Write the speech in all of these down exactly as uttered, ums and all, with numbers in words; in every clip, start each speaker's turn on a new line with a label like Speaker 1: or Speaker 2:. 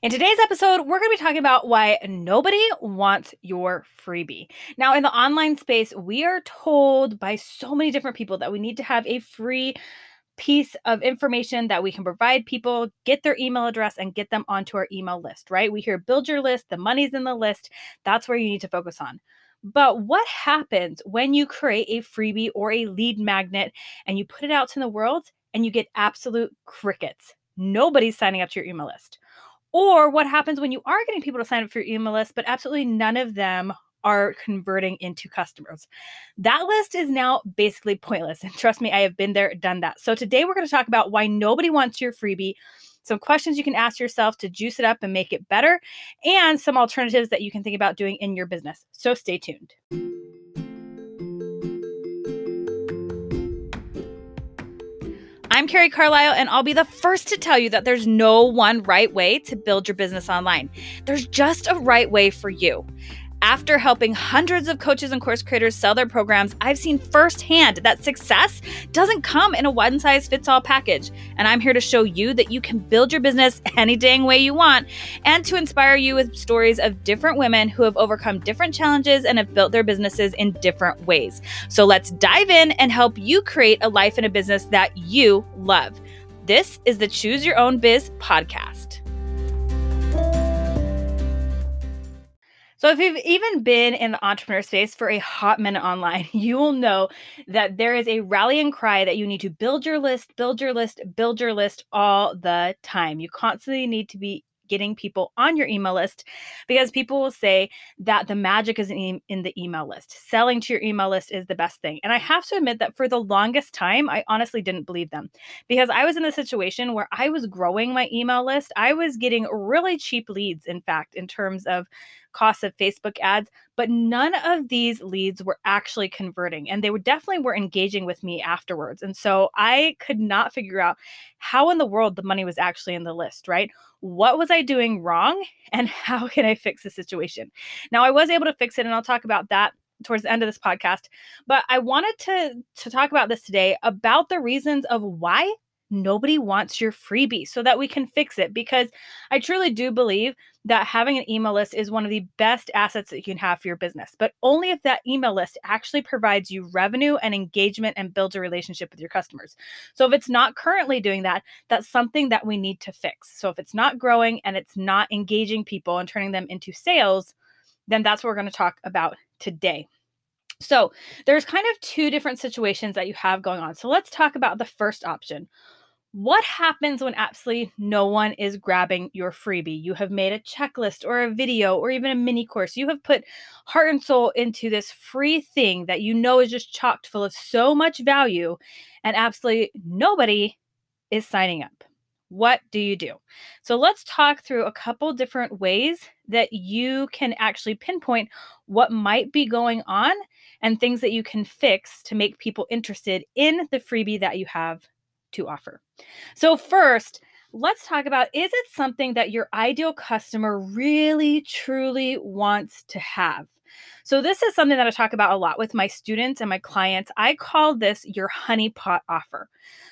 Speaker 1: In today's episode, we're going to be talking about why nobody wants your freebie. Now, in the online space, we are told by so many different people that we need to have a free piece of information that we can provide people, get their email address, and get them onto our email list, right? We hear build your list, the money's in the list. That's where you need to focus on. But what happens when you create a freebie or a lead magnet and you put it out to the world and you get absolute crickets? Nobody's signing up to your email list. Or what happens when you are getting people to sign up for your email list, but absolutely none of them are converting into customers? That list is now basically pointless. And trust me, I have been there, done that. So today we're going to talk about why nobody wants your freebie, some questions you can ask yourself to juice it up and make it better, and some alternatives that you can think about doing in your business. So stay tuned. I'm Carrie Carlisle, and I'll be the first to tell you that there's no one right way to build your business online. There's just a right way for you. After helping hundreds of coaches and course creators sell their programs, I've seen firsthand that success doesn't come in a one-size-fits-all package. And I'm here to show you that you can build your business any dang way you want, and to inspire you with stories of different women who have overcome different challenges and have built their businesses in different ways. So let's dive in and help you create a life and a business that you love. This is the Choose Your Own Biz podcast. So if you've even been in the entrepreneur space for a hot minute online, you will know that there is a rallying cry that you need to build your list, build your list, build your list all the time. You constantly need to be getting people on your email list, because people will say that the magic is in, in the email list. Selling to your email list is the best thing. And I have to admit that for the longest time, I honestly didn't believe them, because I was in a situation where I was growing my email list. I was getting really cheap leads, in fact, in terms of costs of Facebook ads, but none of these leads were actually converting, and they were definitely were engaging with me afterwards. And so I could not figure out how in the world the money was actually in the list, right? What was I doing wrong, and how can I fix the situation? Now, I was able to fix it, and I'll talk about that towards the end of this podcast, but I wanted to, to talk about this today, about the reasons of why nobody wants your freebie, so that we can fix it. Because I truly do believe that having an email list is one of the best assets that you can have for your business, but only if that email list actually provides you revenue and engagement and builds a relationship with your customers. So if it's not currently doing that, that's something that we need to fix. So if it's not growing and it's not engaging people and turning them into sales, then that's what we're going to talk about today. So there's kind of two different situations that you have going on. So let's talk about the first option. What happens when absolutely no one is grabbing your freebie? You have made a checklist or a video or even a mini course. You have put heart and soul into this free thing that you know is just chocked full of so much value, and absolutely nobody is signing up. What do you do? So let's talk through a couple different ways that you can actually pinpoint what might be going on and things that you can fix to make people interested in the freebie that you have to offer. So first, let's talk about, is it something that your ideal customer really, truly wants to have? So this is something that I talk about a lot with my students and my clients. I call this your honeypot offer.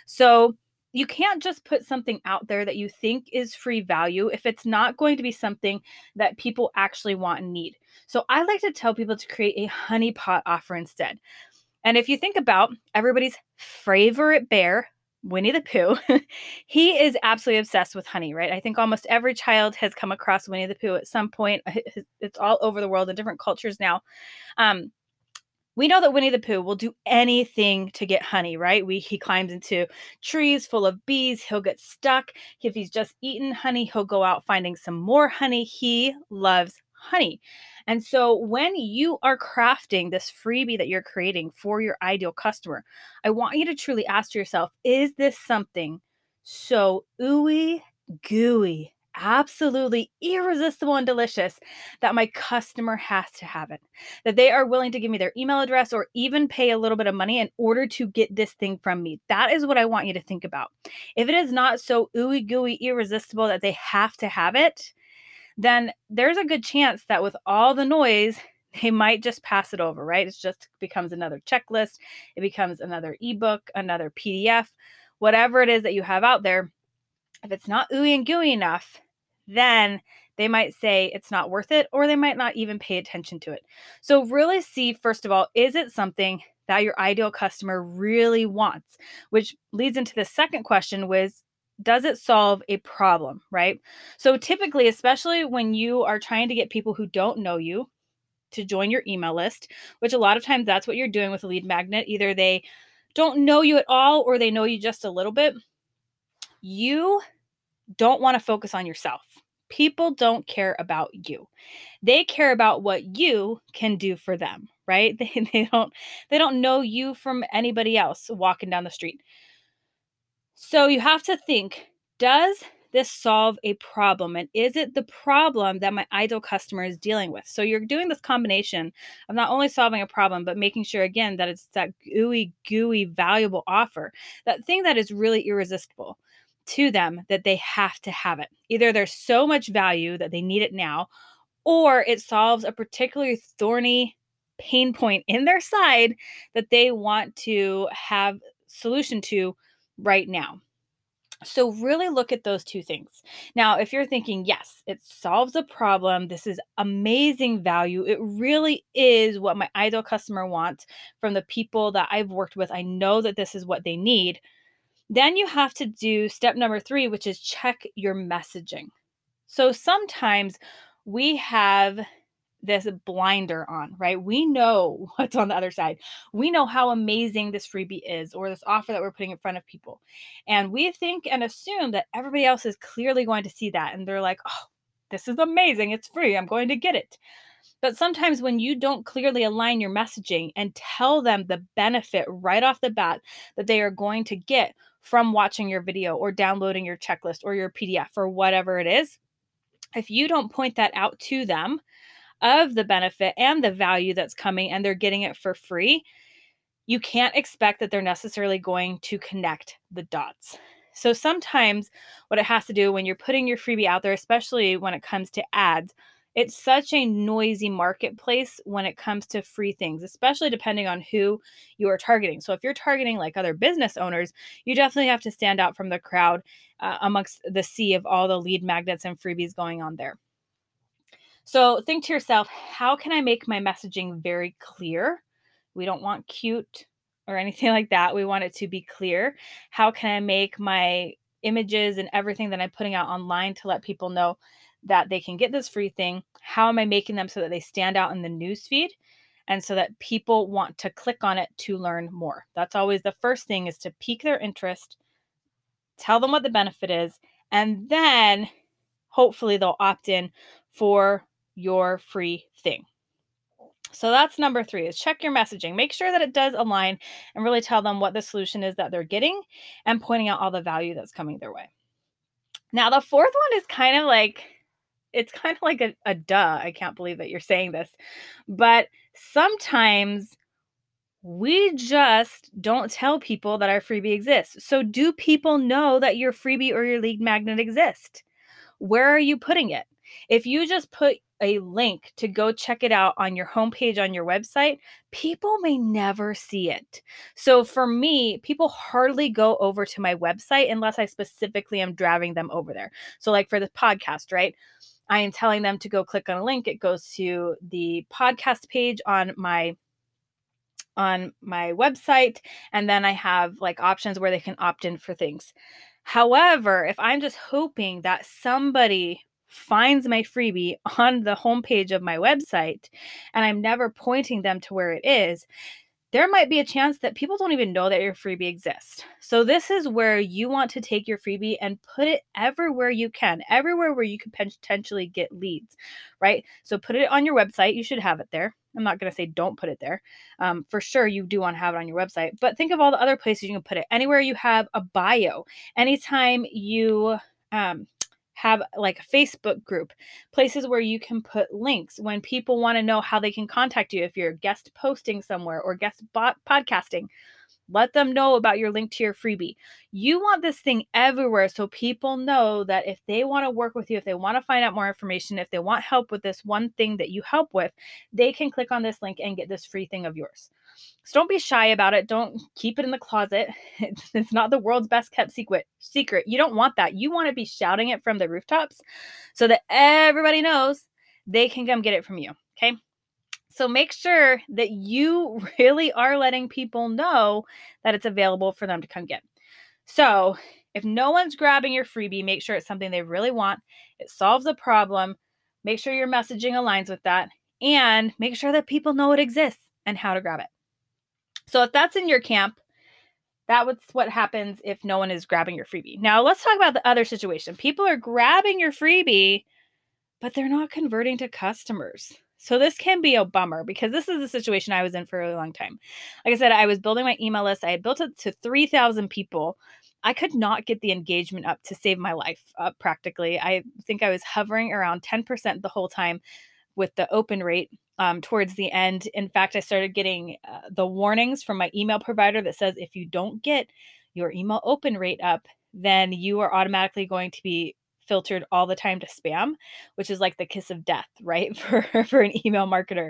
Speaker 1: So you can't just put something out there that you think is free value if it's not going to be something that people actually want and need. So I like to tell people to create a honeypot offer instead. And if you think about everybody's favorite bear, Winnie the Pooh, he is absolutely obsessed with honey, right? I think almost every child has come across Winnie the Pooh at some point. It's all over the world in different cultures now. Um, we know that Winnie the Pooh will do anything to get honey, right? We, he climbs into trees full of bees. He'll get stuck. If he's just eaten honey, he'll go out finding some more honey. He loves honey. And so when you are crafting this freebie that you're creating for your ideal customer, I want you to truly ask yourself, is this something so ooey gooey, absolutely irresistible and delicious that my customer has to have it, that they are willing to give me their email address or even pay a little bit of money in order to get this thing from me? That is what I want you to think about. If it is not so ooey gooey irresistible that they have to have it, then there's a good chance that with all the noise, they might just pass it over, right? It just becomes another checklist. It becomes another ebook, another P D F, whatever it is that you have out there. If it's not ooey and gooey enough, then they might say it's not worth it, or they might not even pay attention to it. So really see, first of all, is it something that your ideal customer really wants? Which leads into the second question, was, does it solve a problem, right? So typically, especially when you are trying to get people who don't know you to join your email list, which a lot of times that's what you're doing with a lead magnet. Either they don't know you at all or they know you just a little bit. You don't want to focus on yourself. People don't care about you. They care about what you can do for them, right? They, they don't they don't know you from anybody else walking down the street. So you have to think, does this solve a problem? And is it the problem that my ideal customer is dealing with? So you're doing this combination of not only solving a problem, but making sure, again, that it's that gooey, gooey, valuable offer, that thing that is really irresistible to them, that they have to have it. Either there's so much value that they need it now, or it solves a particularly thorny pain point in their side that they want to have solution to right now. So really look at those two things. Now, if you're thinking, yes, it solves a problem, this is amazing value, it really is what my ideal customer wants from the people that I've worked with, I know that this is what they need, then you have to do step number three, which is check your messaging. So sometimes we have this blinder on, right? We know what's on the other side. We know how amazing this freebie is, or this offer that we're putting in front of people. And we think and assume that everybody else is clearly going to see that. And they're like, oh, this is amazing. It's free. I'm going to get it. But sometimes when you don't clearly align your messaging and tell them the benefit right off the bat that they are going to get from watching your video or downloading your checklist or your P D F or whatever it is, if you don't point that out to them of the benefit and the value that's coming and they're getting it for free, you can't expect that they're necessarily going to connect the dots. So sometimes what it has to do when you're putting your freebie out there, especially when it comes to ads, it's such a noisy marketplace when it comes to free things, especially depending on who you are targeting. So if you're targeting like other business owners, you definitely have to stand out from the crowd uh, amongst the sea of all the lead magnets and freebies going on there. So think to yourself, how can I make my messaging very clear? We don't want cute or anything like that. We want it to be clear. How can I make my images and everything that I'm putting out online to let people know that they can get this free thing? How am I making them so that they stand out in the newsfeed and so that people want to click on it to learn more? That's always the first thing, is to pique their interest, tell them what the benefit is, and then hopefully they'll opt in for your free thing. So that's number three, is check your messaging. Make sure that it does align and really tell them what the solution is that they're getting and pointing out all the value that's coming their way. Now, the fourth one is kind of like, it's kind of like a, a duh. I can't believe that you're saying this, but sometimes we just don't tell people that our freebie exists. So do people know that your freebie or your lead magnet exists? Where are you putting it? If you just put a link to go check it out on your homepage on your website, people may never see it. So for me, people hardly go over to my website unless I specifically am driving them over there. So like for the podcast, right? I am telling them to go click on a link. It goes to the podcast page on my on my website, and then I have like options where they can opt in for things. However, if I'm just hoping that somebody finds my freebie on the homepage of my website and I'm never pointing them to where it is, there might be a chance that people don't even know that your freebie exists. So this is where you want to take your freebie and put it everywhere you can, everywhere where you could potentially get leads, right? So put it on your website. You should have it there. I'm not going to say don't put it there. Um, for sure, you do want to have it on your website, but think of all the other places you can put it. Anywhere you have a bio, anytime you um, have like a Facebook group, places where you can put links when people want to know how they can contact you if you're guest posting somewhere or guest bot podcasting. Let them know about your link to your freebie. You want this thing everywhere so people know that if they want to work with you, if they want to find out more information, if they want help with this one thing that you help with, they can click on this link and get this free thing of yours. So don't be shy about it. Don't keep it in the closet. It's, it's not the world's best kept secret. Secret. You don't want that. You want to be shouting it from the rooftops so that everybody knows they can come get it from you. Okay. So make sure that you really are letting people know that it's available for them to come get. So if no one's grabbing your freebie, make sure it's something they really want. It solves a problem. Make sure your messaging aligns with that, and make sure that people know it exists and how to grab it. So if that's in your camp, that was what happens if no one is grabbing your freebie. Now let's talk about the other situation. People are grabbing your freebie, but they're not converting to customers. So this can be a bummer because this is the situation I was in for a really long time. Like I said, I was building my email list. I had built it to three thousand people. I could not get the engagement up to save my life uh, practically. I think I was hovering around ten percent the whole time with the open rate um, towards the end. In fact, I started getting uh, the warnings from my email provider that says if you don't get your email open rate up, then you are automatically going to be filtered all the time to spam, which is like the kiss of death, right? For, for an email marketer.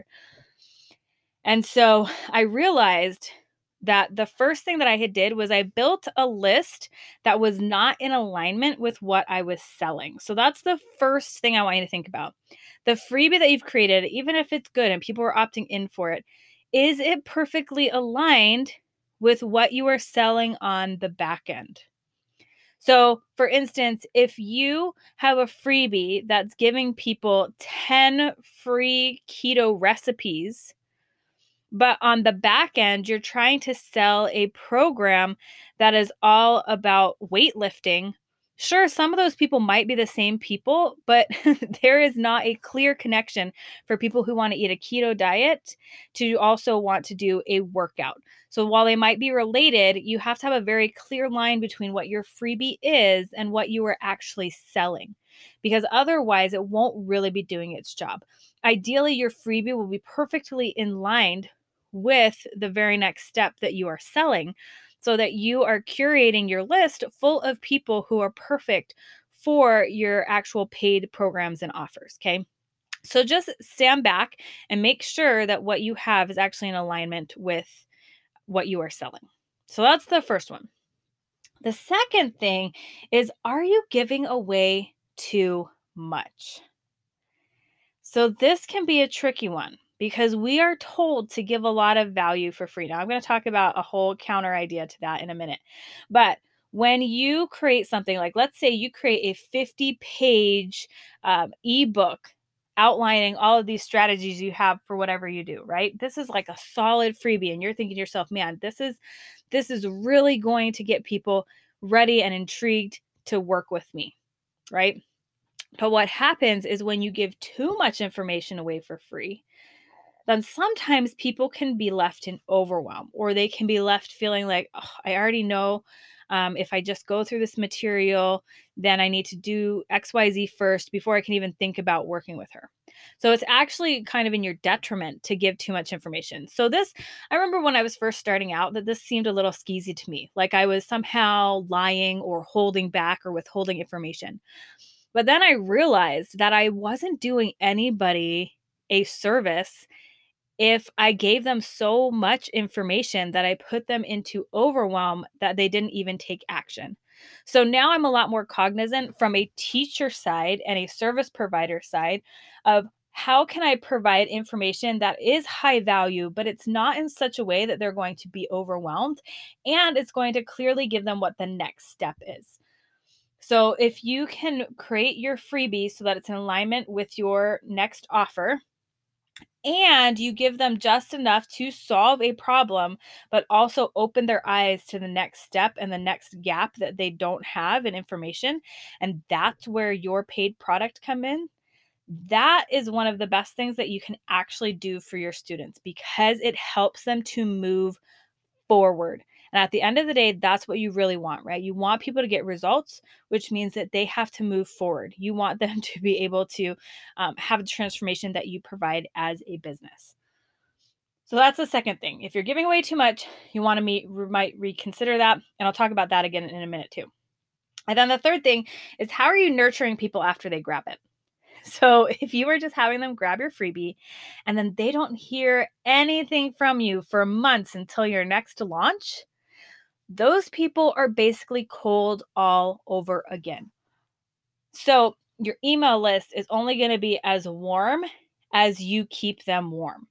Speaker 1: And so I realized that the first thing that I had did was I built a list that was not in alignment with what I was selling. So that's the first thing I want you to think about. The freebie that you've created, even if it's good and people are opting in for it, is it perfectly aligned with what you are selling on the back end? So, for instance, if you have a freebie that's giving people ten free keto recipes, but on the back end, you're trying to sell a program that is all about weightlifting. Sure, some of those people might be the same people, but there is not a clear connection for people who want to eat a keto diet to also want to do a workout. So while they might be related, you have to have a very clear line between what your freebie is and what you are actually selling, because otherwise it won't really be doing its job. Ideally, your freebie will be perfectly in line with the very next step that you are selling, so that you are curating your list full of people who are perfect for your actual paid programs and offers. Okay. So just stand back and make sure that what you have is actually in alignment with what you are selling. So that's the first one. The second thing is, are you giving away too much? So this can be a tricky one because we are told to give a lot of value for free. Now I'm going to talk about a whole counter idea to that in a minute. But when you create something like, let's say you create a fifty page um, ebook outlining all of these strategies you have for whatever you do, right? This is like a solid freebie, and you're thinking to yourself, man, this is this is really going to get people ready and intrigued to work with me, right? But what happens is when you give too much information away for free, then sometimes people can be left in overwhelm, or they can be left feeling like, oh, I already know um, if I just go through this material, then I need to do X Y Z first before I can even think about working with her. So it's actually kind of in your detriment to give too much information. So this, I remember when I was first starting out that this seemed a little skeezy to me, like I was somehow lying or holding back or withholding information. But then I realized that I wasn't doing anybody a service if I gave them so much information that I put them into overwhelm that they didn't even take action. So now I'm a lot more cognizant from a teacher side and a service provider side of how can I provide information that is high value, but it's not in such a way that they're going to be overwhelmed, and it's going to clearly give them what the next step is. So if you can create your freebie so that it's in alignment with your next offer, and you give them just enough to solve a problem, but also open their eyes to the next step and the next gap that they don't have in information, and that's where your paid product come in, that is one of the best things that you can actually do for your students, because it helps them to move forward. And at the end of the day, that's what you really want, right? You want people to get results, which means that they have to move forward. You want them to be able to um, have the transformation that you provide as a business. So that's the second thing. If you're giving away too much, you want to meet, might reconsider that. And I'll talk about that again in a minute too. And then the third thing is, how are you nurturing people after they grab it? So if you are just having them grab your freebie and then they don't hear anything from you for months until your next launch, those people are basically cold all over again. So your email list is only going to be as warm as you keep them warm.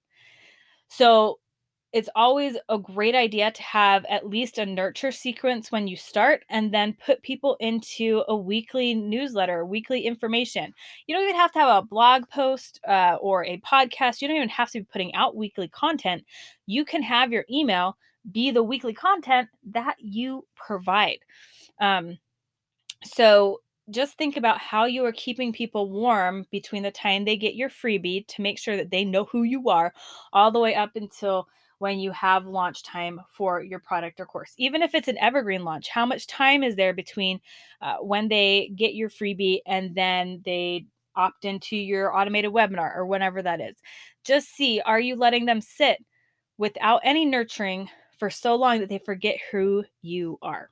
Speaker 1: So it's always a great idea to have at least a nurture sequence when you start, and then put people into a weekly newsletter, weekly information. You don't even have to have a blog post uh, or a podcast. You don't even have to be putting out weekly content. You can have your email be the weekly content that you provide. Um, so just think about how you are keeping people warm between the time they get your freebie to make sure that they know who you are, all the way up until when you have launch time for your product or course. Even if it's an evergreen launch, how much time is there between uh, when they get your freebie and then they opt into your automated webinar or whenever that is? Just see, are you letting them sit without any nurturing for so long that they forget who you are?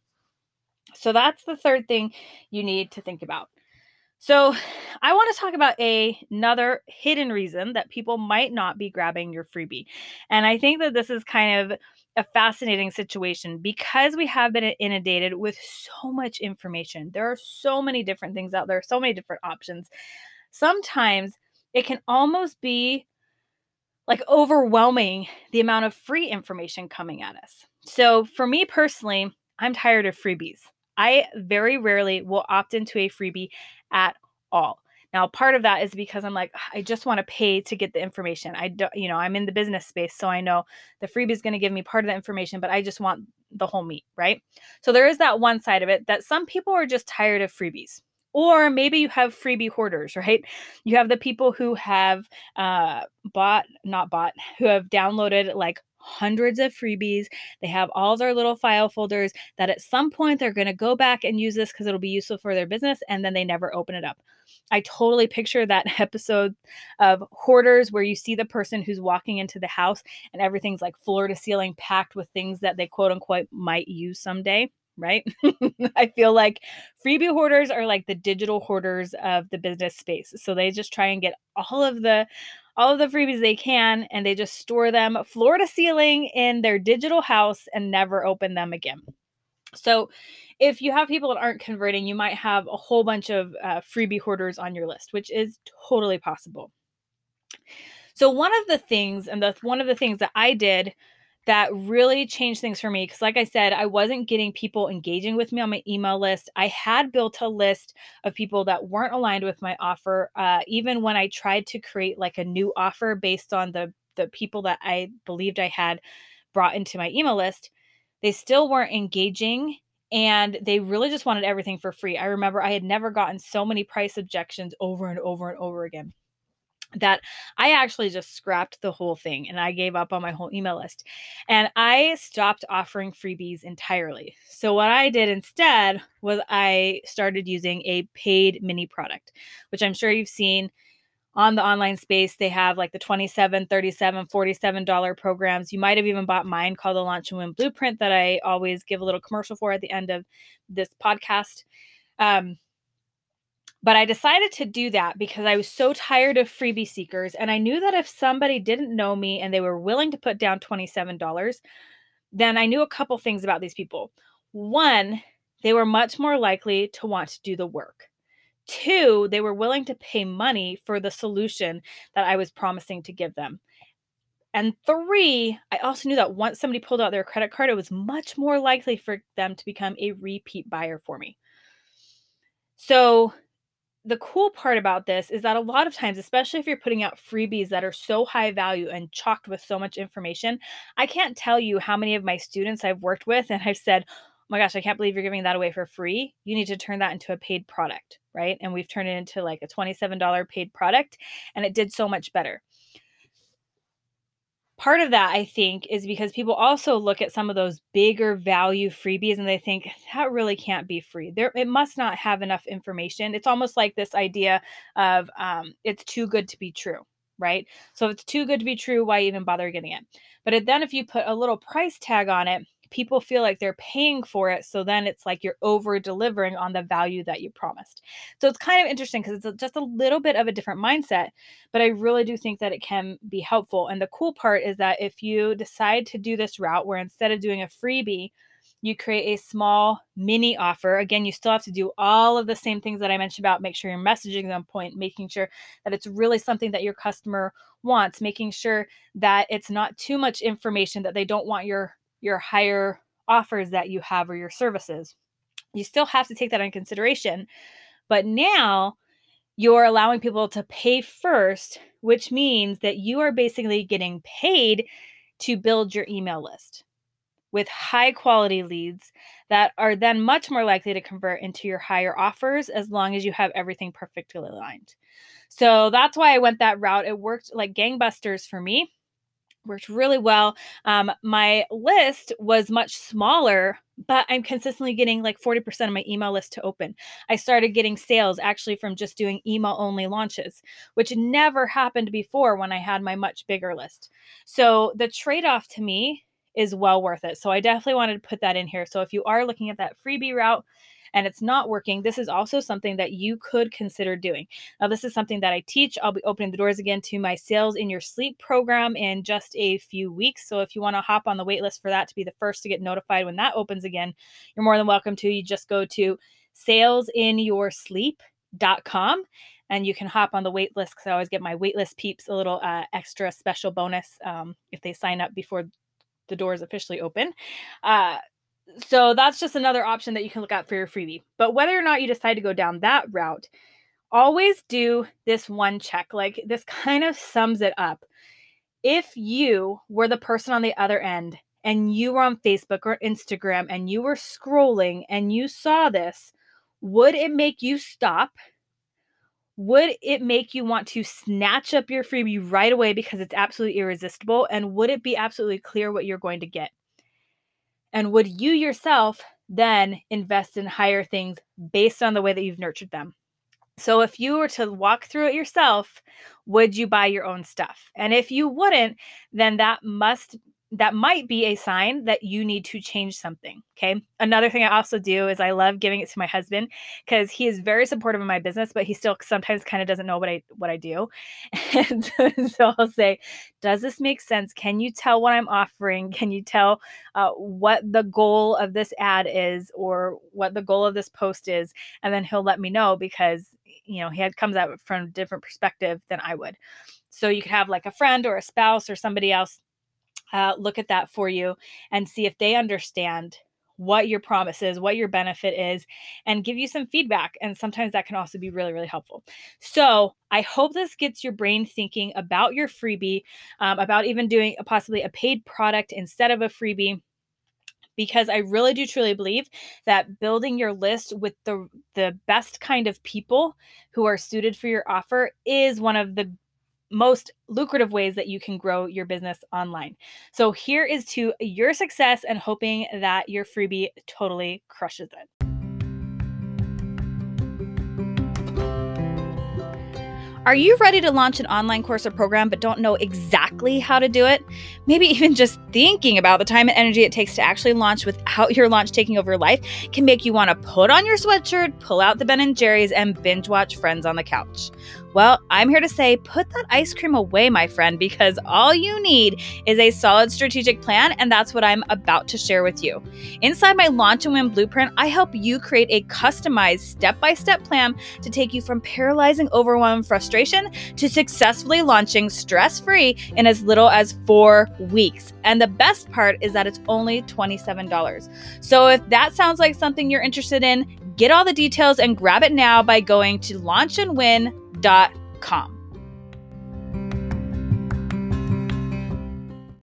Speaker 1: So that's the third thing you need to think about. So I want to talk about a, another hidden reason that people might not be grabbing your freebie. And I think that this is kind of a fascinating situation because we have been inundated with so much information. There are so many different things out there, so many different options. Sometimes it can almost be like overwhelming, the amount of free information coming at us. So for me personally, I'm tired of freebies. I very rarely will opt into a freebie at all. Now, part of that is because I'm like, I just want to pay to get the information. I don't, you know, I'm in the business space, so I know the freebie is going to give me part of the information, but I just want the whole meat, right? So there is that one side of it, that some people are just tired of freebies. Or maybe you have freebie hoarders, right? You have the people who have uh, bought, not bought, who have downloaded like hundreds of freebies. They have all their little file folders that at some point they're going to go back and use this because it'll be useful for their business, and then they never open it up. I totally picture that episode of Hoarders where you see the person who's walking into the house and everything's like floor to ceiling packed with things that they quote unquote might use someday. Right? I feel like freebie hoarders are like the digital hoarders of the business space. So they just try and get all of the all of the freebies they can, and they just store them floor to ceiling in their digital house and never open them again. So if you have people that aren't converting, you might have a whole bunch of uh, freebie hoarders on your list, which is totally possible. So one of the things, and the one of the things that I did that really changed things for me, because like I said, I wasn't getting people engaging with me on my email list. I had built a list of people that weren't aligned with my offer. Uh, even when I tried to create like a new offer based on the the people that I believed I had brought into my email list, they still weren't engaging, and they really just wanted everything for free. I remember I had never gotten so many price objections over and over and over again that I actually just scrapped the whole thing and I gave up on my whole email list. And I stopped offering freebies entirely. So what I did instead was I started using a paid mini product, which I'm sure you've seen on the online space. They have like the twenty-seven dollars, thirty-seven dollars, forty-seven dollars programs. You might have even bought mine called the Launch and Win Blueprint that I always give a little commercial for at the end of this podcast. Um, But I decided to do that because I was so tired of freebie seekers. And I knew that if somebody didn't know me and they were willing to put down twenty-seven dollars, then I knew a couple things about these people. One, they were much more likely to want to do the work. Two, they were willing to pay money for the solution that I was promising to give them. And three, I also knew that once somebody pulled out their credit card, it was much more likely for them to become a repeat buyer for me. So the cool part about this is that a lot of times, especially if you're putting out freebies that are so high value and chocked with so much information, I can't tell you how many of my students I've worked with and I've said, oh my gosh, I can't believe you're giving that away for free. You need to turn that into a paid product, right? And we've turned it into like a twenty-seven dollars paid product, and it did so much better. Part of that, I think, is because people also look at some of those bigger value freebies and they think that really can't be free. There, it must not have enough information. It's almost like this idea of um, it's too good to be true, right? So if it's too good to be true, why even bother getting it? But then if you put a little price tag on it, people feel like they're paying for it. So then it's like you're over delivering on the value that you promised. So it's kind of interesting because it's just a little bit of a different mindset, but I really do think that it can be helpful. And the cool part is that if you decide to do this route where instead of doing a freebie, you create a small mini offer. Again, you still have to do all of the same things that I mentioned about make sure your messaging is on point, making sure that it's really something that your customer wants, making sure that it's not too much information that they don't want your your higher offers that you have or your services. You still have to take that into consideration. But now you're allowing people to pay first, which means that you are basically getting paid to build your email list with high quality leads that are then much more likely to convert into your higher offers as long as you have everything perfectly aligned. So that's why I went that route. It worked like gangbusters for me. Worked really well. Um, my list was much smaller, but I'm consistently getting like forty percent of my email list to open. I started getting sales actually from just doing email only launches, which never happened before when I had my much bigger list. So the trade-off to me is well worth it. So I definitely wanted to put that in here. So if you are looking at that freebie route and it's not working, this is also something that you could consider doing. Now, this is something that I teach. I'll be opening the doors again to my Sales in Your Sleep program in just a few weeks. So if you want to hop on the wait list for that to be the first to get notified when that opens again, you're more than welcome to. You just go to sales in your sleep dot com and you can hop on the wait list because I always get my wait list peeps a little uh, extra special bonus um, if they sign up before the doors officially open. Uh, So that's just another option that you can look at for your freebie. But whether or not you decide to go down that route, always do this one check. Like this kind of sums it up. If you were the person on the other end and you were on Facebook or Instagram and you were scrolling and you saw this, would it make you stop? Would it make you want to snatch up your freebie right away because it's absolutely irresistible? And would it be absolutely clear what you're going to get? And would you yourself then invest in higher things based on the way that you've nurtured them? So if you were to walk through it yourself, would you buy your own stuff? And if you wouldn't, then that must that might be a sign that you need to change something. Okay. Another thing I also do is I love giving it to my husband because he is very supportive of my business, but he still sometimes kind of doesn't know what I what I do. And so I'll say, does this make sense? Can you tell what I'm offering? Can you tell uh, what the goal of this ad is or what the goal of this post is? And then he'll let me know because, you know, he had, comes at it from a different perspective than I would. So you could have like a friend or a spouse or somebody else Uh, look at that for you and see if they understand what your promise is, what your benefit is, and give you some feedback. And sometimes that can also be really, really helpful. So I hope this gets your brain thinking about your freebie, um, about even doing a, possibly a paid product instead of a freebie. Because I really do truly believe that building your list with the the best kind of people who are suited for your offer is one of the most lucrative ways that you can grow your business online. So here is to your success and hoping that your freebie totally crushes it. Are you ready to launch an online course or program but don't know exactly how to do it? Maybe even just thinking about the time and energy it takes to actually launch without your launch taking over your life can make you want to put on your sweatshirt, pull out the Ben and Jerry's, and binge watch Friends on the couch. Well, I'm here to say, put that ice cream away, my friend, because all you need is a solid strategic plan, and that's what I'm about to share with you. Inside my Launch and Win Blueprint, I help you create a customized step-by-step plan to take you from paralyzing overwhelm and frustration to successfully launching stress-free in as little as four weeks. And the best part is that it's only twenty-seven dollars. So if that sounds like something you're interested in, get all the details and grab it now by going to launch and win dot com.